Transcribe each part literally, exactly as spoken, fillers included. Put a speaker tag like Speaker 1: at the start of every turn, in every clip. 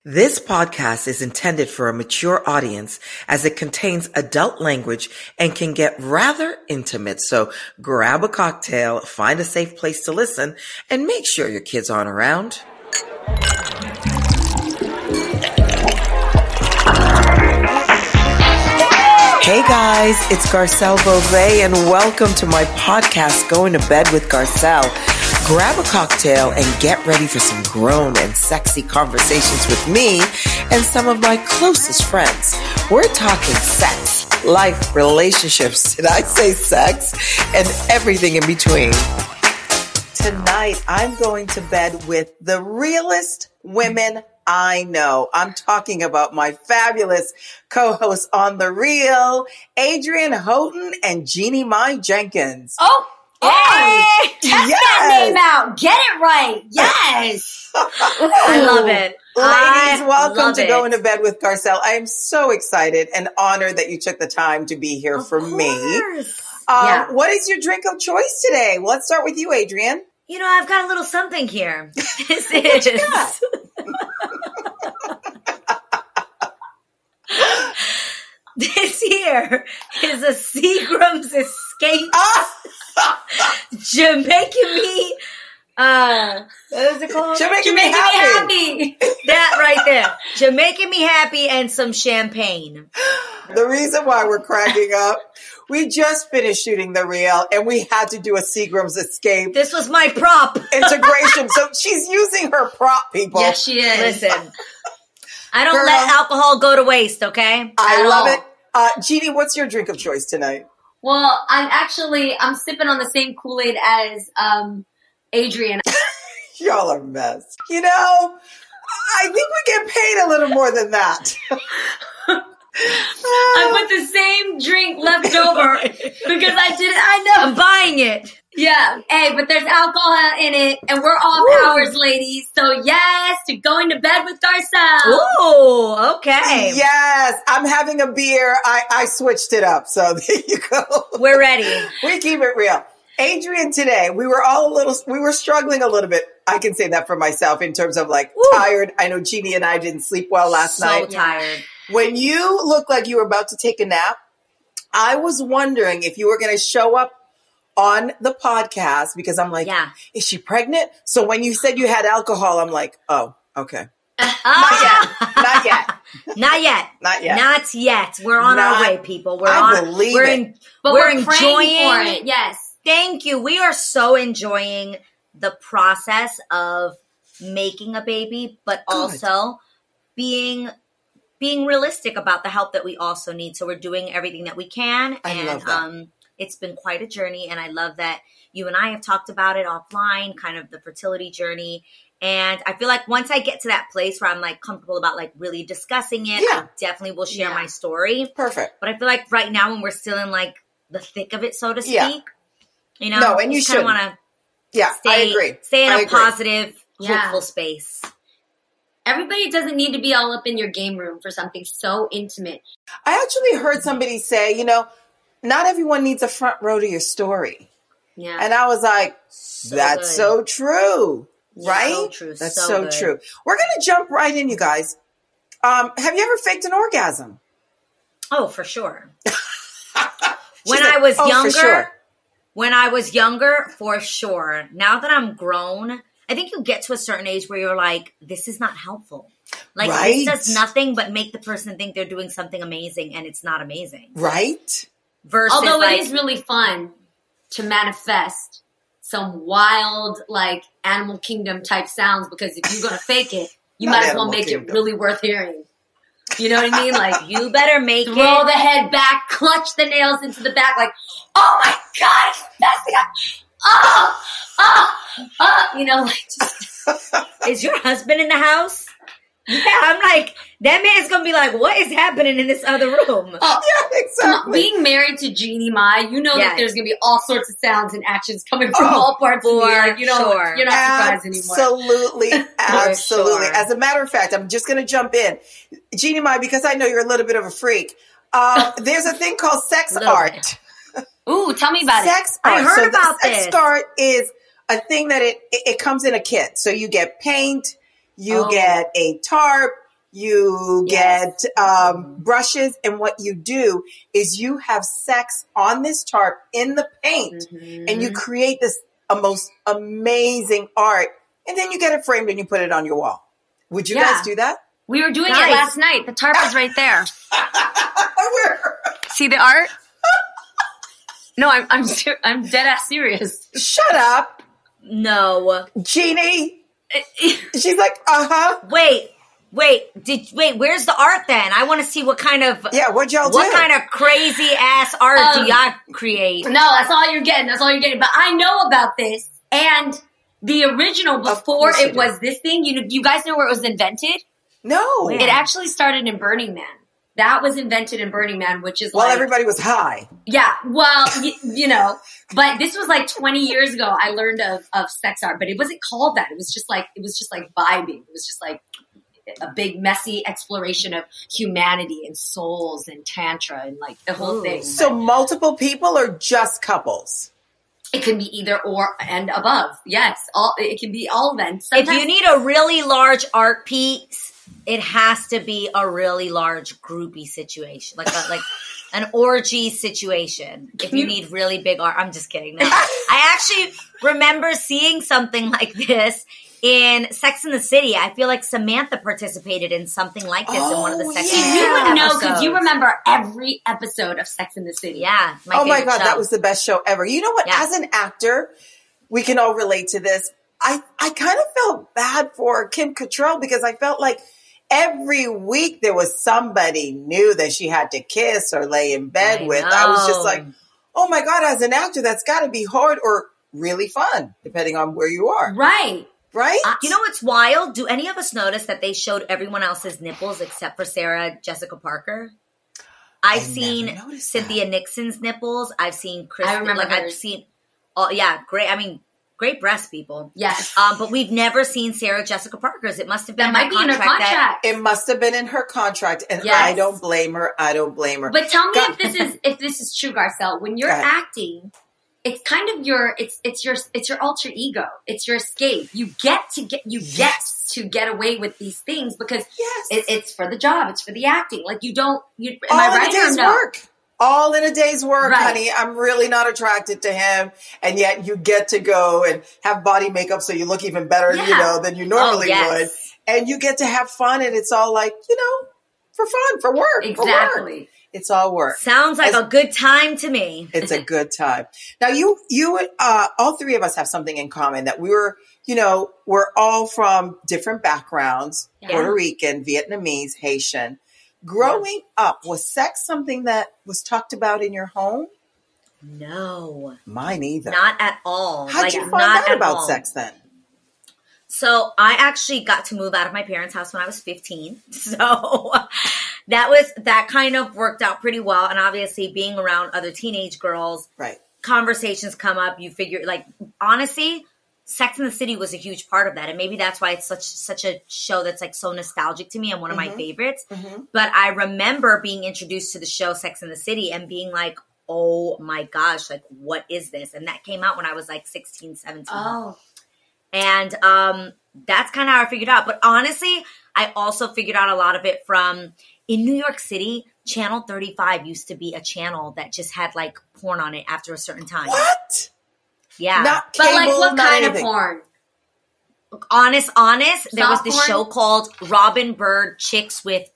Speaker 1: This podcast is intended for a mature audience as it contains adult language and can get rather intimate. So grab a cocktail, find a safe place to listen, and make sure your kids aren't around. Hey guys, it's Garcelle Beauvais and welcome to my podcast, Going to Bed with Garcelle. Grab a cocktail and get ready for some grown and sexy conversations with me and some of my closest friends. We're talking sex, life, relationships, did I say sex, and everything in between. Tonight, I'm going to bed with the realest women I know. I'm talking about my fabulous co-hosts on The Real, Adrienne Houghton and Jeannie Mai Jenkins.
Speaker 2: Oh! Hey,
Speaker 3: oh,
Speaker 2: test
Speaker 1: yes.
Speaker 2: that name out. Get it right. Yes.
Speaker 3: I love it.
Speaker 1: Ladies,
Speaker 3: I
Speaker 1: welcome to
Speaker 3: it.
Speaker 1: Going to Bed with Garcelle. I am so excited and honored that you took the time to be here
Speaker 3: Of
Speaker 1: for
Speaker 3: course.
Speaker 1: me. Um,
Speaker 3: Yeah.
Speaker 1: What is your drink of choice today? Well, let's start with you, Adrienne.
Speaker 3: You know, I've got a little something here. This
Speaker 1: What you
Speaker 3: is.
Speaker 1: got?
Speaker 3: This here is a Seagram's Escape
Speaker 1: Ah!
Speaker 3: Jamaican me. Uh, what is it called?
Speaker 1: Jamaican me
Speaker 2: Making
Speaker 1: happy.
Speaker 2: me happy.
Speaker 3: That right there. Jamaican me happy and some champagne.
Speaker 1: The reason why we're cracking up, we just finished shooting The Real and we had to do a Seagram's Escape
Speaker 3: This was my prop.
Speaker 1: integration. So she's using her prop, people.
Speaker 2: Yes, she is.
Speaker 3: Listen, I don't
Speaker 1: Girl.
Speaker 3: let alcohol go to waste, okay?
Speaker 1: I
Speaker 2: At
Speaker 1: love
Speaker 2: all.
Speaker 1: it. Uh, Jeannie, what's your drink of choice tonight?
Speaker 2: Well, I'm actually, I'm sipping on the same Kool-Aid as um, Adrienne.
Speaker 1: Y'all are a mess. You know, I think we get paid a little more than that.
Speaker 2: I put the same drink left over because I did it. I know.
Speaker 3: I'm buying it.
Speaker 2: Yeah. Hey, but there's alcohol in it, and we're off
Speaker 1: Woo.
Speaker 2: hours, ladies. So yes, to going to bed with Garcelle.
Speaker 3: Ooh, okay.
Speaker 1: Yes, I'm having a beer. I, I switched it up. So there you go.
Speaker 3: We're ready.
Speaker 1: We keep it real. Adrienne, today, we were all a little, we were struggling a little bit. I can say that for myself in terms of like
Speaker 3: Woo.
Speaker 1: tired. I know Jeannie and I didn't sleep well last
Speaker 3: so
Speaker 1: night.
Speaker 3: tired.
Speaker 1: When you looked like you were about to take a nap, I was wondering if you were going to show up on the podcast because I'm like,
Speaker 3: Yeah.
Speaker 1: is she pregnant? So when you said you had alcohol, I'm like, oh, okay.
Speaker 3: Ah,
Speaker 1: Not yet.
Speaker 3: Not yet.
Speaker 1: Not yet.
Speaker 3: Not yet. We're on
Speaker 1: Not-
Speaker 3: our way, people. We're
Speaker 1: I
Speaker 3: on.
Speaker 1: believe
Speaker 3: we're
Speaker 1: it.
Speaker 3: in,
Speaker 2: But
Speaker 3: we're,
Speaker 2: we're,
Speaker 3: enjoying
Speaker 2: praying for it. Yes.
Speaker 3: Thank you. We are so enjoying the process of making a baby, but
Speaker 1: Good.
Speaker 3: also being being realistic about the help that we also need. So we're doing everything that we can.
Speaker 1: I
Speaker 3: and
Speaker 1: love that.
Speaker 3: um it's been quite a journey, and I love that you and I have talked about it offline, kind of the fertility journey. And I feel like once I get to that place where I'm like comfortable about like really discussing it,
Speaker 1: Yeah.
Speaker 3: I definitely will share
Speaker 2: Yeah.
Speaker 3: my story.
Speaker 1: Perfect.
Speaker 3: But I feel like right now when we're still in like the thick of it, so to speak,
Speaker 1: Yeah.
Speaker 3: you know,
Speaker 1: No, and you
Speaker 3: just kind of
Speaker 1: shouldn't.
Speaker 3: want to
Speaker 1: Yeah,
Speaker 3: stay,
Speaker 1: I agree.
Speaker 3: stay in
Speaker 1: I
Speaker 3: a
Speaker 1: agree.
Speaker 3: positive,
Speaker 2: Yeah.
Speaker 3: hopeful space.
Speaker 2: Everybody doesn't need to be all up in your game room for something so intimate.
Speaker 1: I actually heard somebody say, you know, not everyone needs a front row to your story.
Speaker 2: Yeah.
Speaker 1: And I was like,
Speaker 3: So
Speaker 1: that's
Speaker 3: good.
Speaker 1: so true, right?
Speaker 3: So true.
Speaker 1: That's
Speaker 3: so
Speaker 1: so,
Speaker 3: good.
Speaker 1: true. We're going to jump right in, you guys. Um, have you ever faked an orgasm?
Speaker 3: Oh, for sure.
Speaker 1: She
Speaker 3: When
Speaker 1: said,
Speaker 3: I was
Speaker 1: "Oh, for
Speaker 3: younger,
Speaker 1: sure."
Speaker 3: when I was younger, for sure. Now that I'm grown, I think you get to a certain age where you're like, this is not helpful. Like
Speaker 1: Right.
Speaker 3: this does nothing but make the person think they're doing something amazing, and it's not amazing.
Speaker 1: Right?
Speaker 3: Versus,
Speaker 2: Although
Speaker 3: like,
Speaker 2: it is really fun to manifest some wild, like, animal kingdom type sounds, because if you're going to fake it, you
Speaker 1: Not
Speaker 2: might as well
Speaker 1: Animal
Speaker 2: make
Speaker 1: Kingdom.
Speaker 2: it really worth hearing. You know what I mean? Like,
Speaker 3: you better make
Speaker 2: throw
Speaker 3: it.
Speaker 2: the head back, clutch the nails into the back, like, oh my God, it's messing up. Oh, oh, oh. You know, like, just,
Speaker 3: Is your husband in the house? Yeah, I'm like, that man's gonna be like, what is happening in this other room?
Speaker 2: oh,
Speaker 1: Yeah, exactly.
Speaker 2: being married to Jeannie Mai, you know
Speaker 3: Yeah.
Speaker 2: that there's going to be all sorts of sounds and actions coming from
Speaker 1: Oh,
Speaker 2: all parts of me.
Speaker 3: for
Speaker 2: Like, you know,
Speaker 3: sure.
Speaker 2: you're not surprised anymore.
Speaker 1: Absolutely, absolutely.
Speaker 3: sure.
Speaker 1: As a matter of fact, I'm just going to jump in, Jeannie Mai, because I know you're a little bit of a freak. Um, there's a thing called sex
Speaker 3: Little
Speaker 1: art.
Speaker 2: Ooh, tell me about it.
Speaker 1: Sex
Speaker 3: I
Speaker 1: art.
Speaker 3: heard
Speaker 1: so
Speaker 3: about
Speaker 1: the sex
Speaker 3: this.
Speaker 1: art is a thing that it, it it comes in a kit. So you get paint, you
Speaker 2: Oh.
Speaker 1: get a tarp, you
Speaker 2: Yes.
Speaker 1: get um, brushes, and what you do is you have sex on this tarp in the paint,
Speaker 2: Mm-hmm.
Speaker 1: and you create this a most amazing art, and then you get it framed and you put it on your wall. Would you
Speaker 2: Yeah.
Speaker 1: guys do that?
Speaker 2: We were doing
Speaker 3: Nice.
Speaker 2: it last night. The tarp is right there.
Speaker 1: Where-
Speaker 2: See the art? No, I'm I'm ser- I'm dead ass serious.
Speaker 1: Shut up,
Speaker 3: No.
Speaker 1: Jeannie. She's like, uh-huh.
Speaker 3: Wait. Wait. Did wait? Where's the art then? I want to see what kind of
Speaker 1: Yeah, what'd y'all
Speaker 3: what
Speaker 1: do?
Speaker 3: kind of crazy ass art
Speaker 2: Um,
Speaker 3: do y'all create?
Speaker 2: No, that's all you're getting. That's all you're getting. But I know about this. And the original, before
Speaker 1: course you
Speaker 2: it
Speaker 1: do.
Speaker 2: was this thing, you know, you guys know where it was invented?
Speaker 1: No.
Speaker 3: Where?
Speaker 2: It actually started in Burning Man. That was invented in Burning Man, which is
Speaker 1: Well,
Speaker 2: like,
Speaker 1: everybody was high.
Speaker 2: yeah, well, y- you know, but this was like twenty years ago. I learned of, of sex art, but it wasn't called that. It was just like, it was just like vibing. It was just like a big messy exploration of humanity and souls and tantra and like the whole
Speaker 3: Ooh.
Speaker 2: thing.
Speaker 1: So multiple people or just couples?
Speaker 2: It can be either or and above. Yes, all it can be all of them.
Speaker 3: If
Speaker 2: Sometimes
Speaker 3: you need a really large art piece, it has to be a really large groupie situation, like a, like an orgy situation. If you need really big art, I'm just kidding. No. I actually remember seeing something like this in Sex and the City. I feel like Samantha participated in something like this in one of the
Speaker 1: Oh,
Speaker 3: Sex
Speaker 1: yeah.
Speaker 3: and the
Speaker 2: you
Speaker 3: City
Speaker 2: would know
Speaker 3: episodes.
Speaker 2: because you remember every episode of Sex in the City.
Speaker 3: Yeah. My
Speaker 1: Oh my
Speaker 3: favorite
Speaker 1: God,
Speaker 3: show.
Speaker 1: that was the best show ever. You know what?
Speaker 3: Yeah.
Speaker 1: As an actor, we can all relate to this. I, I kind of felt bad for Kim Cattrall because I felt like every week there was somebody new that she had to kiss or lay in bed
Speaker 3: I
Speaker 1: with. I was just
Speaker 3: know.
Speaker 1: like, oh my God, as an actor, that's got to be hard or really fun, depending on where you are.
Speaker 2: Right.
Speaker 1: Right?
Speaker 2: Uh,
Speaker 3: You know what's wild? Do any of us notice that they showed everyone else's nipples except for Sarah Jessica Parker? I've
Speaker 1: I
Speaker 3: seen
Speaker 1: never noticed
Speaker 3: Cynthia Nixon's nipples. I've seen Chris.
Speaker 2: I remember
Speaker 3: like I've
Speaker 2: hers.
Speaker 3: seen. Oh yeah, great. I mean, great breast people.
Speaker 2: Yes.
Speaker 3: Um, but we've never seen Sarah Jessica Parker's. It must have been
Speaker 2: That might be in her
Speaker 3: contract.
Speaker 2: contract.
Speaker 1: It must have been in her contract, and
Speaker 2: Yes.
Speaker 1: I don't blame her. I don't blame her.
Speaker 2: But tell me
Speaker 1: God-
Speaker 2: if this is if this is true, Garcelle. When you're
Speaker 1: Go ahead.
Speaker 2: acting, it's kind of your it's it's your it's your alter ego. It's your escape. You get to get you
Speaker 1: Yes.
Speaker 2: get to get away with these things because
Speaker 1: Yes.
Speaker 2: it, it's for the job. It's for the acting. Like you don't. You, am
Speaker 1: all
Speaker 2: I
Speaker 1: in
Speaker 2: right
Speaker 1: a day's
Speaker 2: or no?
Speaker 1: work. All in a day's work,
Speaker 2: Right.
Speaker 1: honey. I'm really not attracted to him, and yet you get to go and have body makeup so you look even better, you
Speaker 2: Yeah.
Speaker 1: know, than you normally
Speaker 3: Oh, yes.
Speaker 1: would, and you get to have fun, and it's all like, you know, for fun, for work, for work.
Speaker 2: Exactly.
Speaker 1: It's all work.
Speaker 3: Sounds like
Speaker 1: As-
Speaker 3: a good time to me.
Speaker 1: It's a good time. Now, you, you, uh, all three of us have something in common that we were, you know, we're all from different backgrounds:
Speaker 2: Yeah.
Speaker 1: Puerto Rican, Vietnamese, Haitian. Growing up, was sex something that was talked about in your home?
Speaker 3: No,
Speaker 1: Mine either.
Speaker 3: not at all.
Speaker 1: How'd
Speaker 3: like,
Speaker 1: you find
Speaker 3: not
Speaker 1: out
Speaker 3: at
Speaker 1: about
Speaker 3: all.
Speaker 1: sex then?
Speaker 3: So I actually got to move out of my parents' house when I was fifteen. So that was that kind of worked out pretty well. And obviously being around other teenage girls,
Speaker 1: Right.
Speaker 3: conversations come up. You figure like honestly, Sex and the City was a huge part of that. And maybe that's why it's such such a show that's like so nostalgic to me and one of my favorites.
Speaker 1: Mm-hmm.
Speaker 3: But I remember being introduced to the show Sex and the City and being like, oh my gosh, like what is this? And that came out when I was like sixteen, seventeen.
Speaker 2: Oh,
Speaker 3: And um, that's kind of how I figured out. But honestly, I also figured out a lot of it from in New York City. Channel thirty-five used to be a channel that just had like porn on it after a certain time.
Speaker 1: What?
Speaker 3: Yeah.
Speaker 1: Not
Speaker 2: but
Speaker 1: cable,
Speaker 2: like what
Speaker 1: not
Speaker 2: kind
Speaker 1: anything.
Speaker 2: of porn?
Speaker 3: honest, honest. There was
Speaker 2: Soft
Speaker 3: this
Speaker 2: porn?
Speaker 3: show called Robin Bird Chicks with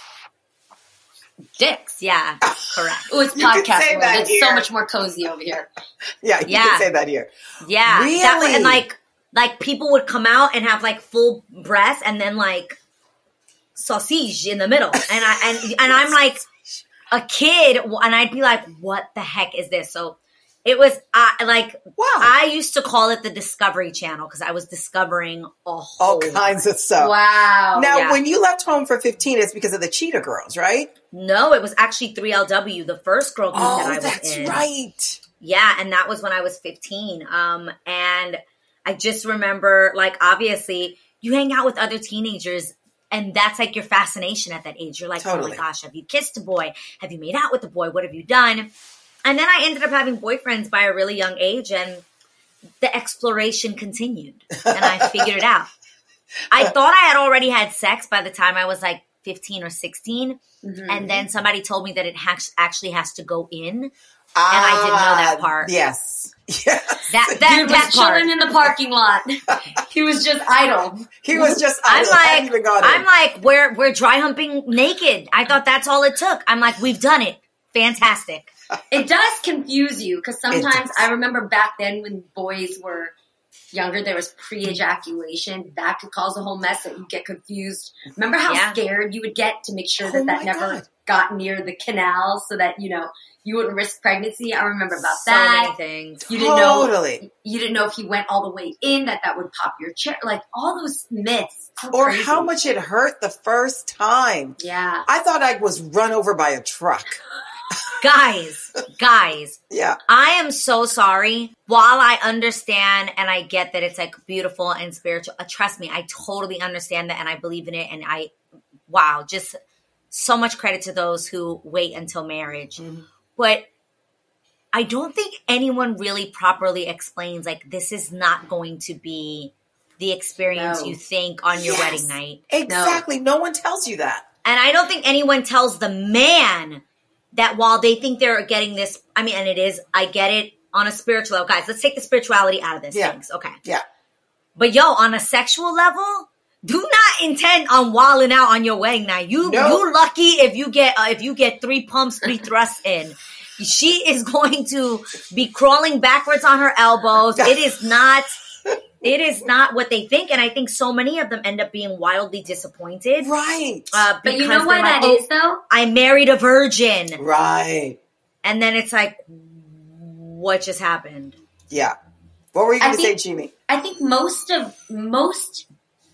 Speaker 3: Dicks. Yeah, correct.
Speaker 2: Oh, it's
Speaker 1: You can
Speaker 2: podcast
Speaker 1: say
Speaker 2: world.
Speaker 1: that
Speaker 2: It's so
Speaker 1: here.
Speaker 2: much more cozy over here.
Speaker 1: Yeah, you
Speaker 3: Yeah.
Speaker 1: can say that here.
Speaker 3: Yeah, that was,
Speaker 1: Really?
Speaker 3: and like like people would come out and have like full breasts and then like sausage in the middle, and I and and I'm like a kid, and I'd be like, "What the heck is this?" So it was I like
Speaker 1: Wow.
Speaker 3: I used to call it the Discovery Channel because I was discovering a whole
Speaker 1: All kinds of stuff.
Speaker 2: Wow.
Speaker 1: Now,
Speaker 3: Yeah.
Speaker 1: when you left home for fifteen, it's because of the Cheetah Girls, right?
Speaker 3: No, it was actually three L W, the first girl group that I
Speaker 1: Oh,
Speaker 3: was
Speaker 1: that's
Speaker 3: in.
Speaker 1: right.
Speaker 3: Yeah, and that was when I was fifteen. Um, and I just remember, like, obviously, you hang out with other teenagers, and that's like your fascination at that age. You're like, oh
Speaker 1: Totally.
Speaker 3: my gosh, have you kissed a boy? Have you made out with a boy? What have you done? And then I ended up having boyfriends by a really young age, and the exploration continued, and I figured it out. I thought I had already had sex by the time I was like fifteen or sixteen. Mm-hmm. And then somebody told me that it ha- actually has to go in.
Speaker 1: Ah,
Speaker 3: and I didn't know that part.
Speaker 1: Yes. Yes.
Speaker 3: That, that,
Speaker 2: Dude
Speaker 3: that
Speaker 2: was
Speaker 3: part.
Speaker 2: chilling in the parking lot. He was just idle.
Speaker 1: He was just
Speaker 3: I'm
Speaker 1: idle.
Speaker 3: like,
Speaker 1: Hadn't even got
Speaker 3: I'm
Speaker 1: in.
Speaker 3: like, we're, we're dry humping naked. I thought that's all it took. I'm like, we've done it. Fantastic.
Speaker 2: It does confuse you because sometimes
Speaker 1: does.
Speaker 2: I remember back then when boys were younger, there was pre-ejaculation. That could cause a whole mess that you get confused. Remember how
Speaker 3: Yeah.
Speaker 2: scared you would get to make sure that
Speaker 1: Oh
Speaker 2: that
Speaker 1: my
Speaker 2: never
Speaker 1: God.
Speaker 2: got near the canal so that, you know, you wouldn't risk pregnancy. I remember about
Speaker 3: So
Speaker 2: that.
Speaker 3: many things.
Speaker 2: You didn't know.
Speaker 1: Totally.
Speaker 2: You didn't know if he went all the way in, that that would pop your chair. Like all those myths. So
Speaker 1: Or
Speaker 2: crazy.
Speaker 1: how much it hurt the first time.
Speaker 2: Yeah.
Speaker 1: I thought I was run over by a truck.
Speaker 3: Guys, guys,
Speaker 1: Yeah.
Speaker 3: I am so sorry. While I understand and I get that it's like beautiful and spiritual, uh, trust me, I totally understand that and I believe in it. And I, wow, just so much credit to those who wait until marriage. Mm-hmm. But I don't think anyone really properly explains, like, this is not going to be the experience
Speaker 2: No.
Speaker 3: you think on your
Speaker 1: Yes.
Speaker 3: wedding night.
Speaker 1: Exactly. No. no one tells you that.
Speaker 3: And I don't think anyone tells the man that while they think they're getting this, I mean, and it is, I get it on a spiritual level. Guys, let's take the spirituality out of this.
Speaker 1: Yeah.
Speaker 3: Things. Okay.
Speaker 1: Yeah.
Speaker 3: But yo, on a sexual level, do not intend on wilding out on your wedding night. You,
Speaker 1: No.
Speaker 3: you lucky if you get, uh, if you get three pumps, three thrusts in. She is going to be crawling backwards on her elbows. It is not, it is not what they think. And I think so many of them end up being wildly disappointed.
Speaker 1: Right.
Speaker 3: Uh,
Speaker 2: But you
Speaker 3: because
Speaker 2: know why
Speaker 3: they're like,
Speaker 2: that
Speaker 3: "Oh,
Speaker 2: is though?
Speaker 3: I married a virgin.
Speaker 1: Right.
Speaker 3: And then it's like, what just happened?
Speaker 1: Yeah. What were you
Speaker 2: I
Speaker 1: going to say,
Speaker 2: think-
Speaker 1: Jimmy?
Speaker 2: I think most of most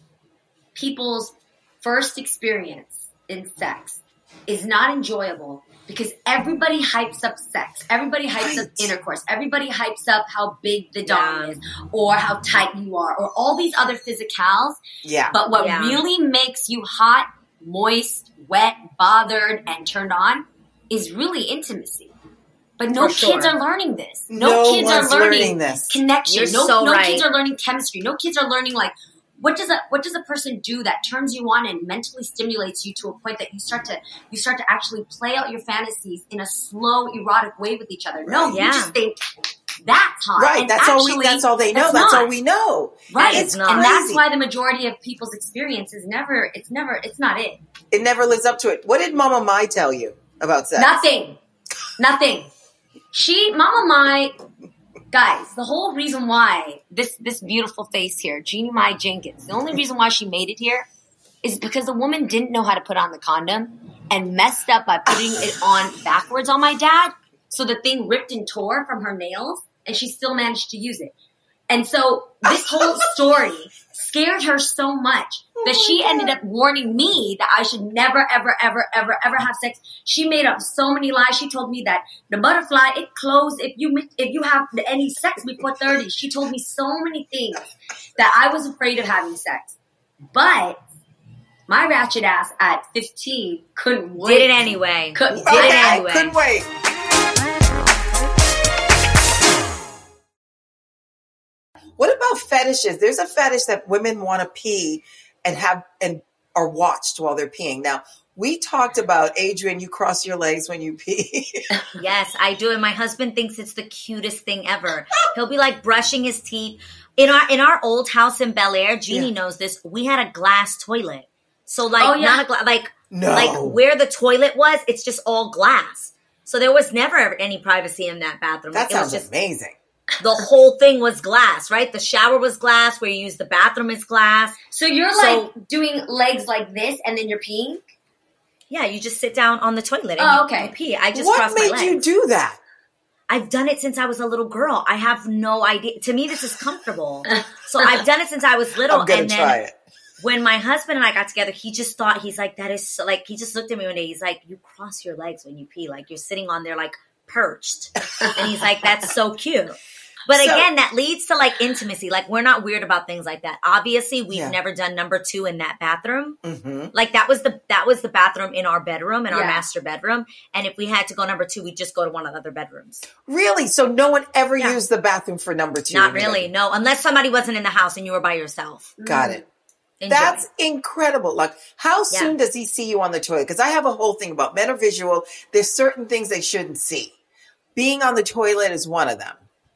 Speaker 2: people's first experience in sex is not enjoyable because everybody hypes up sex. Everybody hypes up
Speaker 1: Right.
Speaker 2: intercourse. Everybody hypes up how big the dong
Speaker 3: Yeah.
Speaker 2: is or how tight you are or all these other physicals.
Speaker 1: Yeah.
Speaker 2: But what
Speaker 3: Yeah.
Speaker 2: really makes you hot, moist, wet, bothered, and turned on is really intimacy. But no
Speaker 3: For sure.
Speaker 2: kids are learning this. No,
Speaker 1: No
Speaker 2: kids are
Speaker 1: one's
Speaker 2: learning,
Speaker 1: learning this.
Speaker 2: connection.
Speaker 3: You're
Speaker 2: no
Speaker 3: so
Speaker 2: no
Speaker 3: right.
Speaker 2: kids are learning chemistry. No kids are learning like what does a what does a person do that turns you on and mentally stimulates you to a point that you start to you start to actually play out your fantasies in a slow, erotic way with each other. No,
Speaker 1: Right.
Speaker 3: Yeah.
Speaker 2: you just think that's hot.
Speaker 1: Right.
Speaker 2: And
Speaker 1: That's all we,
Speaker 2: actually,
Speaker 1: that's all they know.
Speaker 2: that's
Speaker 1: That's
Speaker 2: not.
Speaker 1: all we know.
Speaker 2: Right.
Speaker 3: It's not.
Speaker 2: And that's
Speaker 1: Crazy.
Speaker 2: why the majority of people's experience is never it's never it's not it.
Speaker 1: It never lives up to it. What did Mama Mai tell you about sex?
Speaker 2: Nothing. Nothing. She, Mama Mai, guys, the whole reason why this this beautiful face here, Jeannie Mai Jenkins, the only reason why she made it here is because the woman didn't know how to put on the condom and messed up by putting it on backwards on my dad. So the thing ripped and tore from her nails and she still managed to use it. And so this whole story scared her so much that she ended up warning me that I should never, ever, ever, ever, ever have sex. She made up so many lies. She told me that the butterfly, it closes if you if you have any sex before thirty. She told me so many things that I was afraid of having sex. But my ratchet ass at fifteen couldn't wait.
Speaker 3: Did it anyway.
Speaker 2: Couldn't
Speaker 3: Did it
Speaker 1: Okay,
Speaker 3: anyway.
Speaker 1: couldn't wait. What about fetishes? There's a fetish that women want to pee and have and are watched while they're peeing. Now, we talked about, Adrian, you cross your legs when you pee.
Speaker 3: Yes, I do. And my husband thinks it's the cutest thing ever. He'll be like brushing his teeth. In our in our old house in Bel Air, Jeannie
Speaker 1: Yeah.
Speaker 3: knows this, we had a glass toilet. So like
Speaker 2: Oh, yeah.
Speaker 3: not a glass like
Speaker 1: No.
Speaker 3: like where the toilet was, it's just all glass. So there was never ever any privacy in that bathroom.
Speaker 1: That
Speaker 3: Like, it was
Speaker 1: sounds
Speaker 3: just
Speaker 1: amazing.
Speaker 3: the whole thing was glass, right? The shower was glass, where you use the bathroom is glass.
Speaker 2: So you're
Speaker 3: So-
Speaker 2: like doing legs like this and then you're peeing?
Speaker 3: Yeah, you just sit down on the toilet and
Speaker 2: Oh,
Speaker 3: you,
Speaker 2: okay.
Speaker 3: you pee. I just
Speaker 1: What
Speaker 3: cross my
Speaker 1: made
Speaker 3: legs.
Speaker 1: you do that?
Speaker 3: I've done it since I was a little girl. I have no idea. To me, this is comfortable. So I've done it since I was little.
Speaker 1: I'm going
Speaker 3: and
Speaker 1: to
Speaker 3: then
Speaker 1: try it.
Speaker 3: when my husband and I got together, he just thought, he's like, that is so, like, he just looked at me one day. He's like, you cross your legs when you pee. Like, you're sitting on there, like, perched. And he's like, that's so cute. But
Speaker 1: So-
Speaker 3: again, that leads to, like, intimacy. Like, we're not weird about things like that. Obviously, we've
Speaker 1: Yeah.
Speaker 3: never done number two in that bathroom.
Speaker 1: hmm
Speaker 3: Like, that was the that was the bathroom in our bedroom, in our
Speaker 2: Yeah.
Speaker 3: master bedroom. And if we had to go number two, we'd just go to one of the other bedrooms.
Speaker 1: Really? So no one ever
Speaker 3: Yeah.
Speaker 1: used the bathroom for number two?
Speaker 3: Not
Speaker 1: in the
Speaker 3: really,
Speaker 1: bedroom?
Speaker 3: no. Unless somebody wasn't in the house and you were by yourself.
Speaker 1: Got it.
Speaker 3: Enjoy.
Speaker 1: That's incredible. Like, how soon
Speaker 3: Yeah.
Speaker 1: does he see you on the toilet? Because I have a whole thing about men are visual. There's certain things they shouldn't see. Being on the toilet is one of them.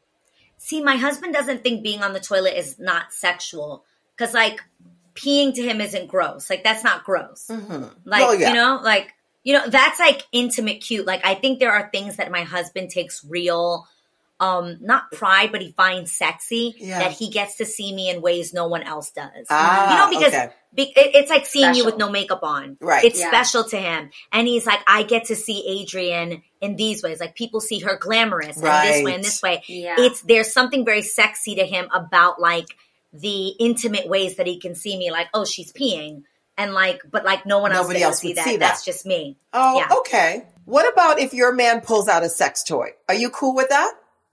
Speaker 3: See, my husband doesn't think being on the toilet is not sexual. Because, like, peeing to him isn't gross. Like, that's not gross.
Speaker 1: Mm-hmm.
Speaker 3: Like,
Speaker 1: Oh, yeah.
Speaker 3: you know, like, you know, that's like intimate cute. Like, I think there are things that my husband takes real, um, not pride, but he finds sexy
Speaker 1: Yeah.
Speaker 3: that he gets to see me in ways no one else does.
Speaker 1: Ah,
Speaker 3: you know, because
Speaker 1: okay.
Speaker 3: be, it, it's like seeing you
Speaker 2: Special.
Speaker 3: with no makeup on.
Speaker 1: Right.
Speaker 3: It's
Speaker 2: Yeah.
Speaker 3: special to him. And he's like, I get to see Adrienne in these ways. Like, people see her glamorous and this way and this way.
Speaker 2: Yeah.
Speaker 3: It's, there's something very sexy to him about like the intimate ways that he can see me. Like, oh, she's peeing. And like, but like no one else
Speaker 1: Nobody
Speaker 3: gets
Speaker 1: else
Speaker 3: to see
Speaker 1: would
Speaker 3: that.
Speaker 1: see that.
Speaker 3: That's just me.
Speaker 1: Oh,
Speaker 3: Yeah.
Speaker 1: okay. What about if your man pulls out a sex toy? Are you cool with that?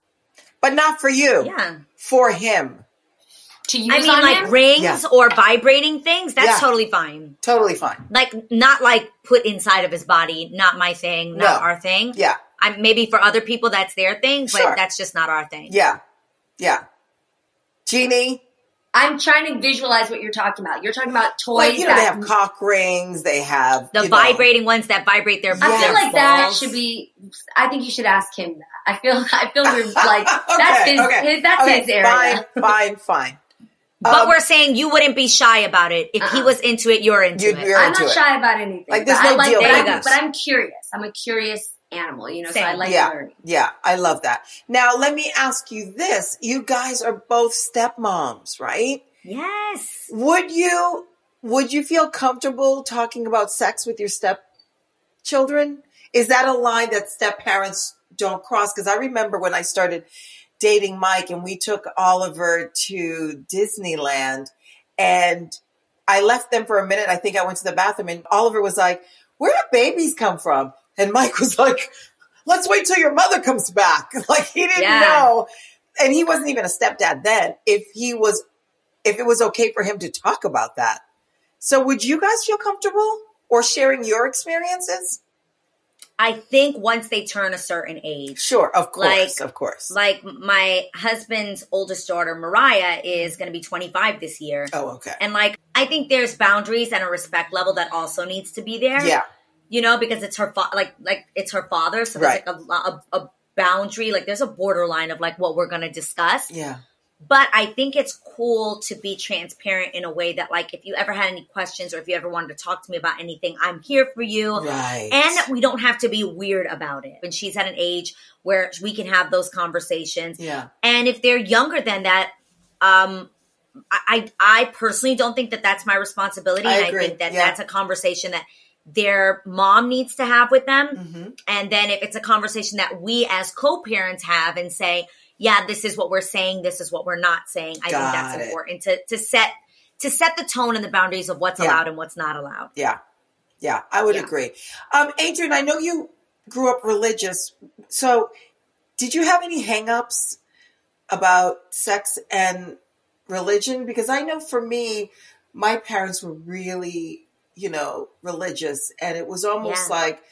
Speaker 1: But not for you.
Speaker 3: Yeah.
Speaker 1: For him.
Speaker 2: To use
Speaker 3: I mean,
Speaker 2: on
Speaker 3: like
Speaker 2: him?
Speaker 3: rings
Speaker 1: Yeah.
Speaker 3: or vibrating things, that's
Speaker 1: Yeah.
Speaker 3: totally fine.
Speaker 1: Totally fine.
Speaker 3: Like, not like put inside of his body, not my thing, not
Speaker 1: No.
Speaker 3: our thing.
Speaker 1: Yeah.
Speaker 3: I, maybe for other people, that's their thing, but
Speaker 1: Sure.
Speaker 3: that's just not our thing.
Speaker 1: Yeah. Yeah. Jeannie?
Speaker 2: I'm trying to visualize what you're talking about. You're talking about toys
Speaker 1: Like, you know,
Speaker 2: that
Speaker 1: they have cock rings. They have
Speaker 3: The
Speaker 1: you know,
Speaker 3: vibrating ones that vibrate their
Speaker 2: I
Speaker 1: Yeah.
Speaker 2: feel
Speaker 3: their
Speaker 2: like that
Speaker 3: balls.
Speaker 2: should be. I think you should ask him that. I feel. I feel we're like that's
Speaker 1: Okay,
Speaker 2: his.
Speaker 1: okay,
Speaker 2: his that's
Speaker 1: okay,
Speaker 2: his area.
Speaker 1: Fine, fine, fine.
Speaker 3: But
Speaker 1: Um,
Speaker 3: we're saying you wouldn't be shy about it. If he
Speaker 2: Uh-uh.
Speaker 3: was into it, you're into
Speaker 1: You'd-
Speaker 3: it.
Speaker 1: you're-
Speaker 2: I'm
Speaker 1: into
Speaker 2: not
Speaker 1: it.
Speaker 2: shy about anything.
Speaker 1: Like, there's
Speaker 2: but
Speaker 1: no
Speaker 2: I like,
Speaker 1: deal
Speaker 2: but, I'm,
Speaker 3: breakers.
Speaker 2: but I'm curious. I'm a curious animal, you know. So I
Speaker 3: Same.
Speaker 2: like
Speaker 1: yeah,
Speaker 2: learning.
Speaker 1: yeah, I love that. Now, let me ask you this. You guys are both stepmoms, right?
Speaker 3: Yes.
Speaker 1: Would you would you feel comfortable talking about sex with your stepchildren? Is that a line that step parents don't cross? Because I remember when I started dating Mike and we took Oliver to Disneyland and I left them for a minute. I think I went to the bathroom and Oliver was like, where do babies come from? And Mike was like, let's wait till your mother comes back. Like he didn't
Speaker 3: Yeah.
Speaker 1: know. And he wasn't even a stepdad then. If he was, if it was okay for him to talk about that. So would you guys feel comfortable or sharing your experiences?
Speaker 3: I think once they turn a certain age.
Speaker 1: Sure. Of course.
Speaker 3: Like-
Speaker 1: of course.
Speaker 3: Like my husband's oldest daughter, Mariah, is going to be twenty-five this year.
Speaker 1: oh, okay.
Speaker 3: And like, I think there's boundaries and a respect level that also needs to be there.
Speaker 1: Yeah.
Speaker 3: You know, because it's her, fa- like, like it's her father. So there's
Speaker 1: Right.
Speaker 3: like a, lo- a, a boundary, like there's a borderline of like what we're going to discuss.
Speaker 1: Yeah.
Speaker 3: But I think it's cool to be transparent in a way that like, if you ever had any questions or if you ever wanted to talk to me about anything, I'm here for you.
Speaker 1: Right.
Speaker 3: And we don't have to be weird about it. And she's at an age where we can have those conversations.
Speaker 1: yeah.
Speaker 3: And if they're younger than that, um, I, I personally don't think that that's my responsibility.
Speaker 1: I
Speaker 3: and
Speaker 1: agree.
Speaker 3: I think that
Speaker 1: Yeah.
Speaker 3: that's a conversation that their mom needs to have with them.
Speaker 1: hmm
Speaker 3: And then if it's a conversation that we as co-parents have and say, yeah, this is what we're saying, this is what we're not saying. I
Speaker 1: Got
Speaker 3: think that's
Speaker 1: it.
Speaker 3: important to, to set to set the tone and the boundaries of what's
Speaker 1: Yeah.
Speaker 3: allowed and what's not allowed.
Speaker 1: Yeah. Yeah. I would
Speaker 3: Yeah.
Speaker 1: agree. Um, Adrienne, I know you grew up religious. So did you have any hangups about sex and religion? Because I know for me, my parents were really, you know, religious and it was almost
Speaker 3: Yeah.
Speaker 1: like,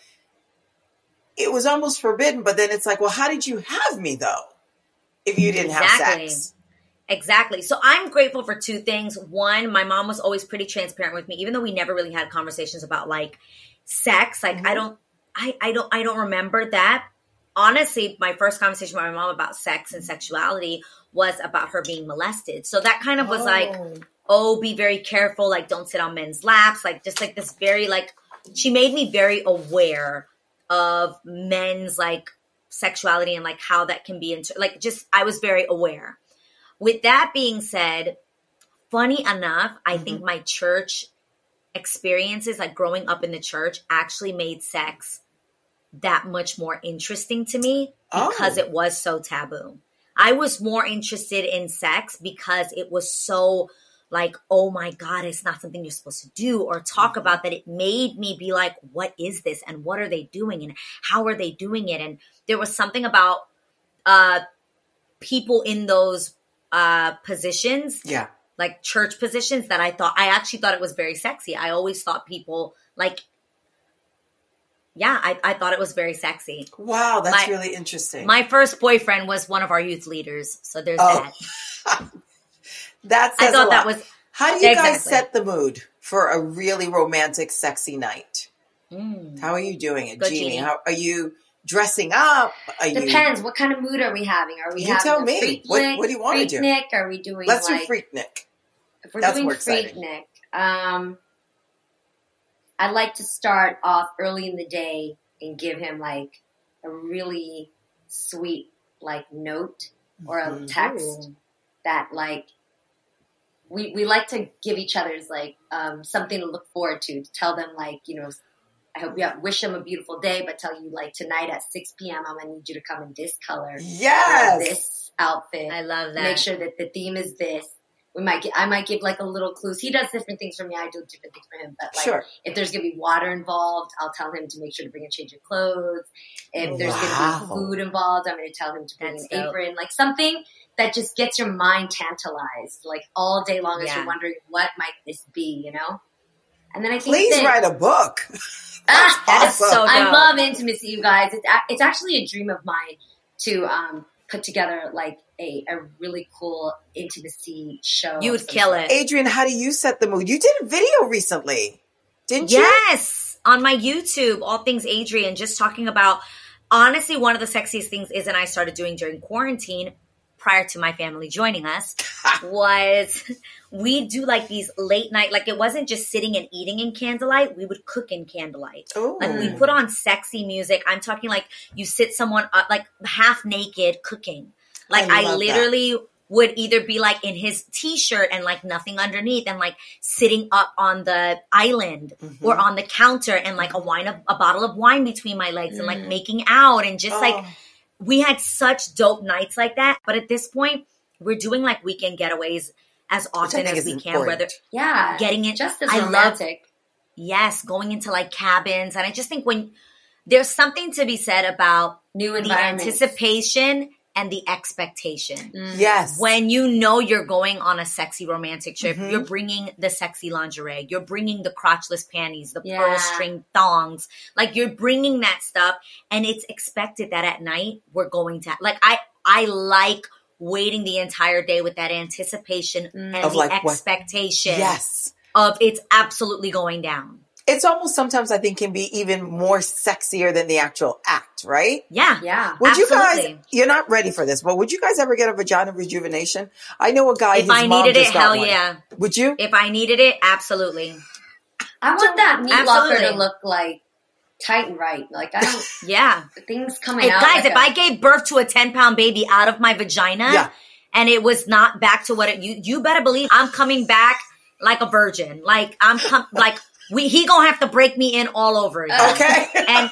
Speaker 1: it was almost forbidden, but then it's like, well, how did you have me though? If you didn't
Speaker 3: Exactly.
Speaker 1: have sex.
Speaker 3: Exactly. So I'm grateful for two things. One, my mom was always pretty transparent with me, even though we never really had conversations about like sex. Like
Speaker 1: Mhm.
Speaker 3: I don't, I, I don't, I don't remember that. Honestly, my first conversation with my mom about sex and sexuality was about her being molested. So that kind of was like,
Speaker 1: Oh.
Speaker 3: oh, be very careful. Like don't sit on men's laps. Like just like this very like, she made me very aware of men's like sexuality and like how that can be into like just, I was very aware. With that being said, funny enough, I
Speaker 1: Mhm.
Speaker 3: think my church experiences, like growing up in the church, actually made sex that much more interesting to me because
Speaker 1: Oh.
Speaker 3: it was so taboo. I was more interested in sex because it was so like, oh my God, it's not something you're supposed to do or talk about, that it made me be like, what is this? And what are they doing? And how are they doing it? And there was something about uh, people in those uh, positions,
Speaker 1: Yeah.
Speaker 3: like church positions, that I thought, I actually thought it was very sexy. I always thought people like, yeah, I, I thought it was very sexy.
Speaker 1: Wow. That's
Speaker 3: My-
Speaker 1: really interesting.
Speaker 3: My first boyfriend was one of our youth leaders. So there's
Speaker 1: Oh.
Speaker 3: that.
Speaker 1: that
Speaker 3: I
Speaker 1: says a
Speaker 3: thought that
Speaker 1: lot.
Speaker 3: was,
Speaker 1: How do you
Speaker 3: Exactly.
Speaker 1: guys set the mood for a really romantic, sexy night?
Speaker 3: Mm.
Speaker 1: How are you doing it,
Speaker 3: Good,
Speaker 1: Jeannie?
Speaker 3: Jeannie.
Speaker 1: How are you dressing up? Are you?
Speaker 2: Depends. What kind of mood are we having? Are we
Speaker 1: You
Speaker 2: having
Speaker 1: tell
Speaker 2: a
Speaker 1: me.
Speaker 2: Freak
Speaker 1: What-
Speaker 2: Nick,
Speaker 1: what do you wanna do?
Speaker 2: Freaknik? Are we doing
Speaker 1: Let's
Speaker 2: like
Speaker 1: do Freaknik.
Speaker 2: if we're
Speaker 1: That's
Speaker 2: doing
Speaker 1: more exciting.
Speaker 2: Freaknik? Um, I like to start off early in the day and give him like a really sweet like note or a
Speaker 1: Mhm.
Speaker 2: text that like we we like to give each other's like um, something to look forward to. To tell them like you know, I hope you have, wish them a beautiful day, but tell you like tonight at six p.m. I'm gonna need you to come in this color,
Speaker 1: Yes.
Speaker 2: wear this outfit.
Speaker 3: I love that.
Speaker 2: Make sure that the theme is this. We might get, I might give like a little clues. He does different things for me. I do different things for him. But like,
Speaker 1: Sure.
Speaker 2: if there's gonna be water involved, I'll tell him to make sure to bring a change of clothes. If there's
Speaker 1: Wow.
Speaker 2: gonna be food involved, I'm gonna tell him to bring
Speaker 3: That's
Speaker 2: an
Speaker 3: dope.
Speaker 2: apron, like something that just gets your mind tantalized, like all day long as
Speaker 3: Yeah.
Speaker 2: you're wondering what might this be, you know. And then I think
Speaker 1: Please
Speaker 2: that,
Speaker 1: write a book.
Speaker 2: Ah,
Speaker 3: That is so
Speaker 2: I
Speaker 3: dope.
Speaker 2: love intimacy, you guys. It's a- it's actually a dream of mine to um, put together like a, a really cool intimacy show.
Speaker 3: You
Speaker 2: of
Speaker 3: would
Speaker 2: some
Speaker 3: kill
Speaker 2: sort.
Speaker 3: it.
Speaker 1: Adrian, how do you set the mood? You did a video recently, didn't you?
Speaker 3: Yes, on my YouTube, All Things Adrian, just talking about, honestly, one of the sexiest things is, and I started doing during quarantine prior to my family joining us, was we do like these late night, like it wasn't just sitting and eating in candlelight, we would cook in candlelight.
Speaker 1: Ooh.
Speaker 3: Like we put on sexy music. I'm talking like you sit someone up, like half naked cooking. Like
Speaker 1: I
Speaker 3: I,
Speaker 1: love
Speaker 3: literally would either be like in his t-shirt and like nothing underneath and like sitting up on the island
Speaker 1: Mm-hmm.
Speaker 3: or on the counter and like a wine, a, a bottle of wine between my legs and like
Speaker 2: Mm.
Speaker 3: making out and just like,
Speaker 1: Oh.
Speaker 3: we had such dope nights like that. But at this point, we're doing like weekend getaways as often
Speaker 1: think
Speaker 3: as
Speaker 1: is
Speaker 3: we can,
Speaker 1: important.
Speaker 3: whether
Speaker 2: Yeah,
Speaker 3: getting it
Speaker 2: just as
Speaker 3: I love-
Speaker 2: romantic.
Speaker 3: yes, going into like cabins. And I just think when there's something to be said about
Speaker 2: New
Speaker 3: the
Speaker 2: environment.
Speaker 3: anticipation and the expectation.
Speaker 2: Mm.
Speaker 1: Yes.
Speaker 3: When you know you're going on a sexy romantic trip,
Speaker 1: Mhm.
Speaker 3: you're bringing the sexy lingerie, you're bringing the crotchless panties, the
Speaker 2: Yeah.
Speaker 3: pearl string thongs, like you're bringing that stuff, and it's expected that at night we're going to like I I like waiting the entire day with that anticipation
Speaker 2: Mm.
Speaker 3: and
Speaker 1: Of
Speaker 3: the
Speaker 1: like what-
Speaker 3: expectation
Speaker 1: Yes.
Speaker 3: of it's absolutely going down.
Speaker 1: It's almost sometimes I think can be even more sexier than the actual act, right?
Speaker 3: Yeah.
Speaker 2: Yeah.
Speaker 1: Would you
Speaker 3: Absolutely.
Speaker 1: guys, you're not ready for this, but would you guys ever get a vagina rejuvenation? I know a guy,
Speaker 3: If
Speaker 1: his
Speaker 3: I
Speaker 1: mom
Speaker 3: needed it,
Speaker 1: just got
Speaker 3: hell
Speaker 1: one.
Speaker 3: yeah.
Speaker 1: Would you?
Speaker 3: If I needed it, absolutely.
Speaker 2: I want that meat locker
Speaker 3: Absolutely.
Speaker 2: to look like tight and right. Like I don't
Speaker 3: Yeah.
Speaker 2: things coming
Speaker 3: Hey,
Speaker 2: out.
Speaker 3: guys,
Speaker 2: like
Speaker 3: if
Speaker 2: a-
Speaker 3: I gave birth to a ten pound baby out of my vagina
Speaker 1: Yeah.
Speaker 3: and it was not back to what it, you, you better believe I'm coming back like a virgin. Like I'm com- like we, he gonna have to break me in all over again.
Speaker 1: Okay.
Speaker 3: And,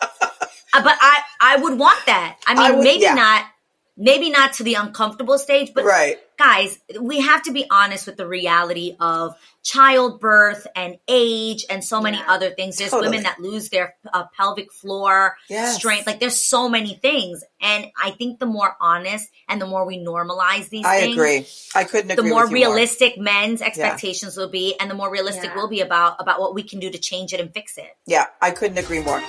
Speaker 3: uh, but I, I would want that. I mean,
Speaker 1: I would-
Speaker 3: maybe
Speaker 1: yeah.
Speaker 3: not, maybe not to the uncomfortable stage, but
Speaker 1: Right.
Speaker 3: guys, we have to be honest with the reality of childbirth and age and so many
Speaker 2: Yeah.
Speaker 3: other things. There's
Speaker 1: Totally.
Speaker 3: women that lose their uh, pelvic floor
Speaker 1: Yes.
Speaker 3: strength. Like there's so many things. And I think the more honest and the more we normalize these
Speaker 1: I
Speaker 3: things,
Speaker 1: agree. I couldn't
Speaker 3: the
Speaker 1: agree
Speaker 3: more
Speaker 1: with you more.
Speaker 3: realistic men's expectations will be and the more realistic
Speaker 2: Yeah.
Speaker 3: we'll be about, about what we can do to change it and fix it.
Speaker 1: Yeah, I couldn't agree more.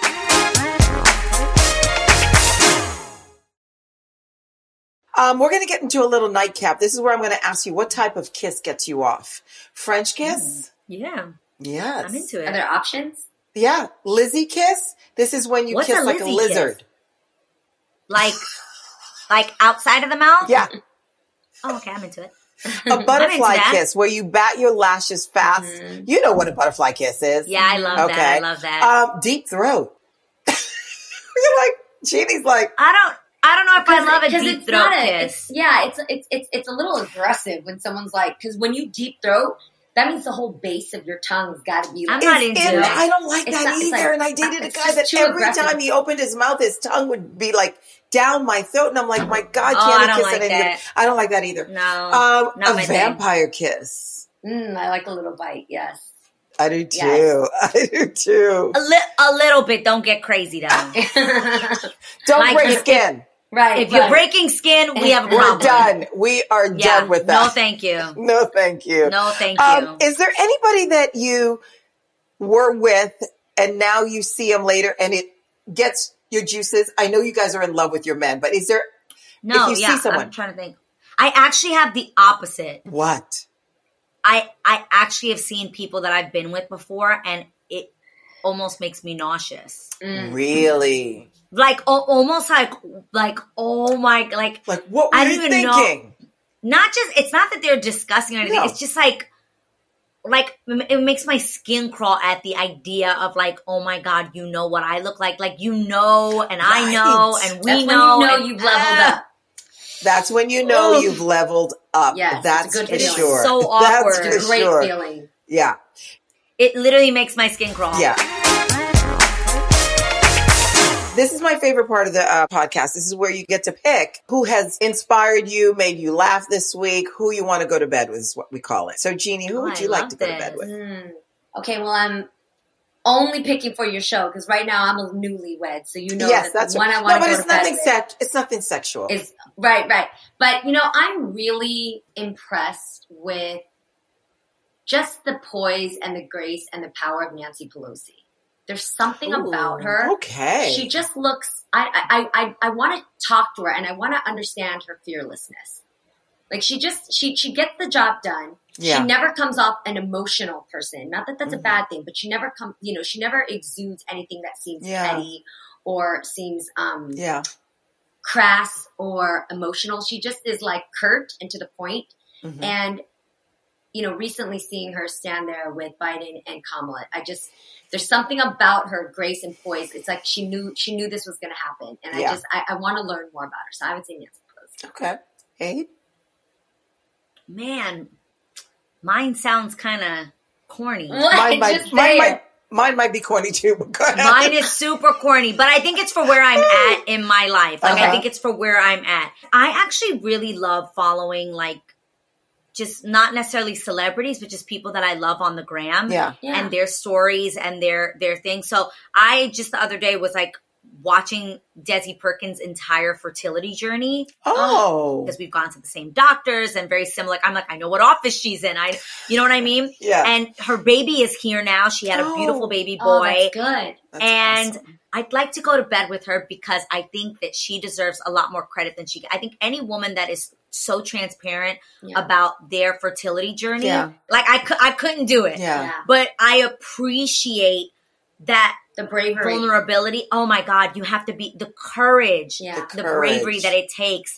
Speaker 1: Um, we're going to get into a little nightcap. This is where I'm going to ask you what type of kiss gets you off. French kiss?
Speaker 3: Yeah.
Speaker 1: Yes.
Speaker 3: I'm into it.
Speaker 2: are there options?
Speaker 1: Yeah. Lizzie kiss? This is when you
Speaker 3: What's
Speaker 1: kiss
Speaker 3: a
Speaker 1: like a
Speaker 3: Lizzie
Speaker 1: lizard.
Speaker 3: kiss? Like, like outside of the mouth?
Speaker 1: Yeah.
Speaker 3: Oh, okay. I'm into it.
Speaker 1: A butterfly
Speaker 3: that.
Speaker 1: kiss where you bat your lashes fast.
Speaker 2: Mhm.
Speaker 1: You know what a butterfly kiss is.
Speaker 3: Yeah, I love
Speaker 1: Okay.
Speaker 3: that. I love that.
Speaker 1: Um, deep throat. You're like, Jeannie's like,
Speaker 3: I don't. I don't know if I love a
Speaker 2: Because
Speaker 3: deep
Speaker 2: it's
Speaker 3: throat
Speaker 2: not a-
Speaker 3: kiss.
Speaker 2: It's, yeah, it's it's it's it's a little aggressive when someone's like, because when you deep throat, that means the whole base of your tongue's got to be.
Speaker 3: I'm
Speaker 2: Like,
Speaker 3: not
Speaker 1: It's
Speaker 3: into
Speaker 1: in-
Speaker 3: it.
Speaker 1: I don't like
Speaker 2: It's
Speaker 1: that
Speaker 2: not- it's
Speaker 1: either.
Speaker 2: like-
Speaker 1: and I dated a
Speaker 2: it's
Speaker 1: guy
Speaker 2: just
Speaker 1: that
Speaker 2: too
Speaker 1: every
Speaker 2: aggressive.
Speaker 1: time he opened his mouth, his tongue would be like down my throat. And I'm like, my God,
Speaker 3: Oh,
Speaker 1: can't
Speaker 3: I
Speaker 1: I
Speaker 3: don't
Speaker 1: kiss
Speaker 3: like
Speaker 1: it anymore?
Speaker 3: that.
Speaker 1: I don't like that either.
Speaker 3: No,
Speaker 1: Um,
Speaker 3: not
Speaker 1: a
Speaker 3: my thing.
Speaker 1: vampire kiss.
Speaker 2: mm, I like a little bite. Yes.
Speaker 1: I do too.
Speaker 2: Yes.
Speaker 1: I do too.
Speaker 3: A, li- a little bit. Don't get crazy though.
Speaker 1: Don't
Speaker 3: Like,
Speaker 1: break
Speaker 3: if-
Speaker 1: skin.
Speaker 2: right.
Speaker 3: If you're
Speaker 2: right.
Speaker 3: breaking skin, we have a
Speaker 1: We're
Speaker 3: problem.
Speaker 1: done. We are
Speaker 3: Yeah.
Speaker 1: done with
Speaker 3: No,
Speaker 1: that.
Speaker 3: thank you.
Speaker 1: No, thank you.
Speaker 3: No, thank you.
Speaker 1: Um, is there anybody that you were with and now you see them later and it gets your juices? I know you guys are in love with your men, but is there
Speaker 3: no,
Speaker 1: if you
Speaker 3: yeah.
Speaker 1: see someone-
Speaker 3: I'm trying to think. I actually have the opposite.
Speaker 1: what?
Speaker 3: I I actually have seen people that I've been with before, and it almost makes me nauseous.
Speaker 1: Mm. Really?
Speaker 3: Like o- almost like like oh my like
Speaker 1: like what were
Speaker 3: I
Speaker 1: you
Speaker 3: don't even
Speaker 1: thinking?
Speaker 3: Know, not just it's not that they're disgusting or anything. No. It's just like like it makes my skin crawl at the idea of like, oh my God, you know what I look like, like you know, and right. I know, and we
Speaker 2: That's
Speaker 3: know,
Speaker 2: when you know
Speaker 3: and,
Speaker 2: you've leveled uh, up.
Speaker 1: That's when you know Ooh. You've leveled up.
Speaker 2: Yes,
Speaker 1: that's
Speaker 2: good
Speaker 1: for
Speaker 2: feeling.
Speaker 1: sure.
Speaker 3: So awkward.
Speaker 1: That's
Speaker 2: it's a great
Speaker 1: sure.
Speaker 2: feeling.
Speaker 1: Yeah.
Speaker 3: It literally makes my skin crawl.
Speaker 1: Yeah. This is my favorite part of the uh, podcast. This is where you get to pick who has inspired you, made you laugh this week, who you want to go to bed with is what we call it. So, Jeannie, who oh, would you I like to go this. to bed with?
Speaker 2: Mm. Okay, well, I'm only picking for your show because right now I'm a newlywed, so you know
Speaker 1: yes,
Speaker 2: that
Speaker 1: that's
Speaker 2: the one
Speaker 1: right.
Speaker 2: I want
Speaker 1: no,
Speaker 2: to
Speaker 1: go
Speaker 2: to
Speaker 1: it's nothing
Speaker 2: bed
Speaker 1: sex- It's nothing sexual.
Speaker 2: It's, right, right. But, you know, I'm really impressed with just the poise and the grace and the power of Nancy Pelosi. There's something Ooh, about her.
Speaker 1: Okay.
Speaker 2: She just looks, I, I, I, I want to talk to her and I want to understand her fearlessness. Like she just, she, she gets the job done. Yeah. She never comes off an emotional person. Not that that's mm-hmm. a bad thing, but she never comes, you know, she never exudes anything that seems yeah. petty or seems, um,
Speaker 1: yeah.
Speaker 2: crass or emotional. She just is like curt and to the point. Mm-hmm. And, you know, recently seeing her stand there with Biden and Kamala, I just, there's something about her grace and poise. It's like she knew she knew this was going to happen, and yeah. I just I, I want to learn more about her. So I would say Nancy Pelosi.
Speaker 1: Okay, hey,
Speaker 3: man, mine sounds kind of corny.
Speaker 2: What?
Speaker 1: Mine might,
Speaker 2: just
Speaker 1: mine might, mine might be corny too. But go ahead.
Speaker 3: Mine is super corny, but I think it's for where I'm at in my life. Like uh-huh. I think it's for where I'm at. I actually really love following like. Just not necessarily celebrities, but just people that I love on the gram
Speaker 1: yeah.
Speaker 3: yeah. and their stories and their, their things. So I just the other day was like watching Desi Perkins' entire fertility journey.
Speaker 1: Oh.
Speaker 3: Because we've gone to the same doctors and very similar. I'm like, I know what office she's in. I, you know what I mean?
Speaker 1: Yeah.
Speaker 3: And her baby is here now. She had
Speaker 1: oh.
Speaker 3: a beautiful baby boy.
Speaker 2: Oh, that's good.
Speaker 1: That's
Speaker 3: and
Speaker 1: awesome.
Speaker 3: I'd like to go to bed with her because I think that she deserves a lot more credit than she, I think any woman that is so transparent yeah. about their fertility journey.
Speaker 1: Yeah.
Speaker 3: Like I, cu- I couldn't do it.
Speaker 1: Yeah. yeah.
Speaker 3: But I appreciate that
Speaker 2: the bravery,
Speaker 3: vulnerability. Oh my God, you have to be the courage,
Speaker 2: yeah.
Speaker 3: the, the bravery that it takes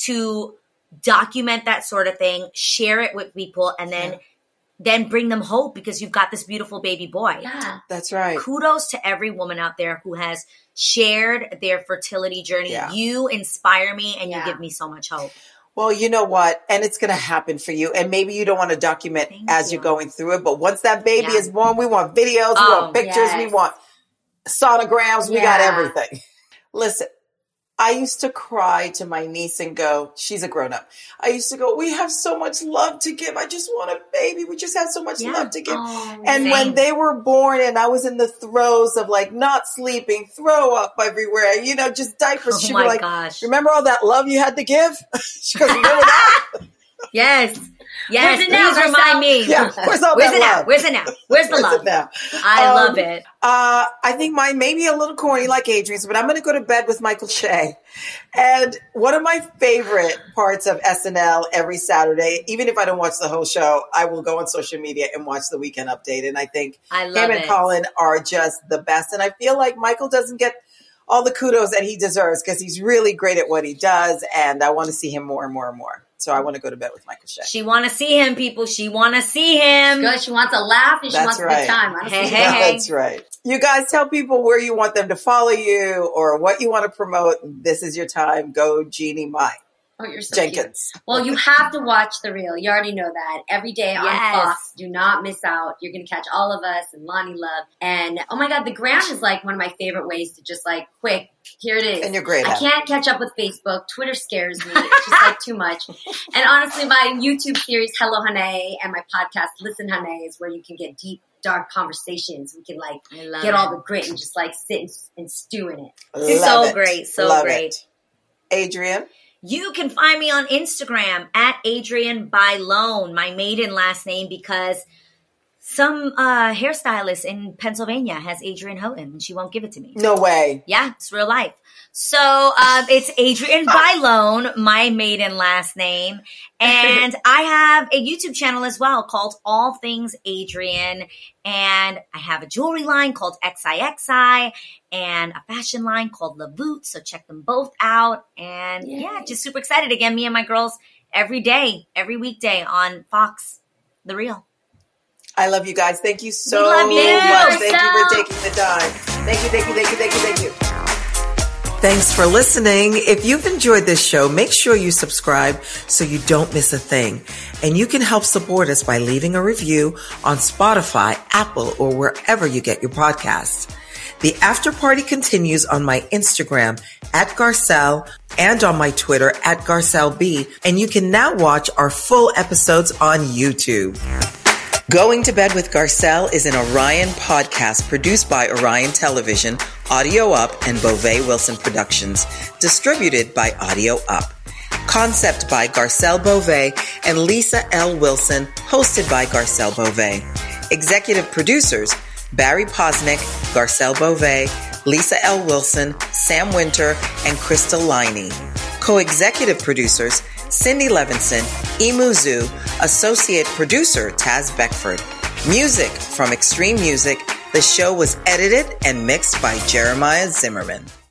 Speaker 3: to document that sort of thing, share it with people, and then yeah. then bring them hope because you've got this beautiful baby boy.
Speaker 2: Yeah,
Speaker 1: that's right.
Speaker 3: Kudos to every woman out there who has shared their fertility journey.
Speaker 1: Yeah.
Speaker 3: You inspire me and
Speaker 2: yeah.
Speaker 3: you give me so much hope.
Speaker 1: Well, you know what? And it's going to happen for you. And maybe you don't want to document
Speaker 3: Thank
Speaker 1: as
Speaker 3: you.
Speaker 1: you're going through it. But once that baby
Speaker 3: Yeah.
Speaker 1: is born, we want videos, we
Speaker 3: Oh,
Speaker 1: want pictures,
Speaker 2: yes.
Speaker 1: we want sonograms, we got
Speaker 2: Yeah.
Speaker 1: everything. Listen, I used to cry to my niece and go, she's a grown up. I used to go, we have so much love to give. I just want a baby. We just have so much
Speaker 3: Yeah.
Speaker 1: love to give.
Speaker 2: Oh,
Speaker 1: and
Speaker 3: same.
Speaker 1: when they were born and I was in the throes of like not sleeping, throw up everywhere, you know, just diapers.
Speaker 3: Oh
Speaker 1: She'd
Speaker 3: my
Speaker 1: be like,
Speaker 3: gosh.
Speaker 1: remember all that love you had to give? She goes, remember that?
Speaker 3: Yes. Yes.
Speaker 2: Where's it now,
Speaker 3: Please remind
Speaker 2: Garcelle?
Speaker 3: me.
Speaker 1: Yeah. Where's all
Speaker 3: Where's
Speaker 1: that
Speaker 3: it now?
Speaker 1: love?
Speaker 3: Where's it now? Where's the
Speaker 1: Where's
Speaker 3: love?
Speaker 1: it now?
Speaker 3: I
Speaker 1: Um,
Speaker 3: love it.
Speaker 1: Uh, I think mine may be a little corny like Adrian's, but I'm going to go to bed with Michael Che. And one of my favorite parts of S N L every Saturday, even if I don't watch the whole show, I will go on social media and watch the Weekend Update. And I think
Speaker 3: I love
Speaker 1: him and
Speaker 3: it.
Speaker 1: Colin are just the best. And I feel like Michael doesn't get all the kudos that he deserves because he's really great at what he does. And I want to see him more and more and more. So I want to go to bed with Michael Che.
Speaker 3: She want to see him, people. She want to see him.
Speaker 2: Good. She wants a laugh and she
Speaker 1: That's
Speaker 2: wants a
Speaker 1: right.
Speaker 2: good time. Honestly.
Speaker 3: Hey, hey, hey.
Speaker 1: That's right. You guys tell people where you want them to follow you or what you want to promote. This is your time. Go Jeannie Mai
Speaker 2: Oh, you're so
Speaker 1: Jenkins.
Speaker 2: cute. Well, you have to watch The Real. You already know that. Every day on
Speaker 3: Yes.
Speaker 2: Fox. Do not miss out. You're going to catch all of us and Lonnie Love. And, oh my God, the gram is like one of my favorite ways to just like, quick, here it is.
Speaker 1: And you're great
Speaker 2: I
Speaker 1: at it.
Speaker 2: can't catch up with Facebook. Twitter scares me. It's just like too much. And honestly, my YouTube series, Hello Hane, and my podcast, Listen Hane, is where you can get deep, dark conversations. We can like
Speaker 3: I love
Speaker 2: get
Speaker 3: it.
Speaker 2: all the grit and just like sit and, and stew in it.
Speaker 1: Love
Speaker 3: so
Speaker 1: it.
Speaker 3: great. So
Speaker 1: Love
Speaker 3: great.
Speaker 1: it. Adrian.
Speaker 3: You can find me on Instagram at Adrian by Loan, my maiden last name, because Some uh, hairstylist in Pennsylvania has Adrienne Houghton, and she won't give it to me.
Speaker 1: No way.
Speaker 3: Yeah, it's real life. So um, it's Adrienne Bailon, my maiden last name. And I have a YouTube channel as well called All Things Adrienne. And I have a jewelry line called X I X I and a fashion line called La Voûte. So check them both out. And Yay. yeah, just super excited. Again, me and my girls every day, every weekday on Fox, The Real.
Speaker 1: I love you guys. Thank you so
Speaker 3: we love you.
Speaker 1: much. Thank you for taking the time. Thank you, thank you, thank you, thank you, thank you. Thanks for listening. If you've enjoyed this show, make sure you subscribe so you don't miss a thing. And you can help support us by leaving a review on Spotify, Apple, or wherever you get your podcasts. The after party continues on my Instagram at Garcelle and on my Twitter at GarcelleB. And you can now watch our full episodes on YouTube. Going to Bed with Garcelle is an Orion podcast produced by Orion Television, Audio Up, and Beauvais Wilson Productions, distributed by Audio Up. Concept by Garcelle Beauvais and Lisa L. Wilson, hosted by Garcelle Beauvais. Executive producers, Barry Posnick, Garcelle Beauvais, Lisa L. Wilson, Sam Winter, and Crystal Liney. Co-executive producers, Cindy Levinson, Emu Zoo, Associate Producer Taz Beckford. Music from Extreme Music. The show was edited and mixed by Jeremiah Zimmerman.